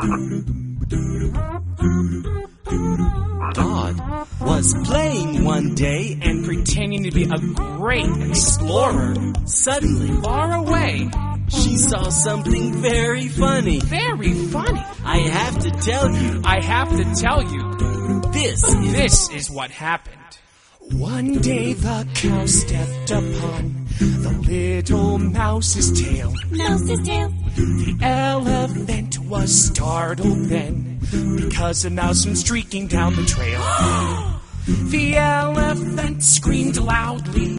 Dog was playing one day and pretending to be a great explorer. Suddenly, Far away. she saw something very funny. Very funny. I have to tell you, I have to tell you, this is what happened. One day the cow stepped upon the little mouse's tail. Mouse's tail. The elephant was startled then, because a mouse went streaking down the trail. The elephant screamed loudly.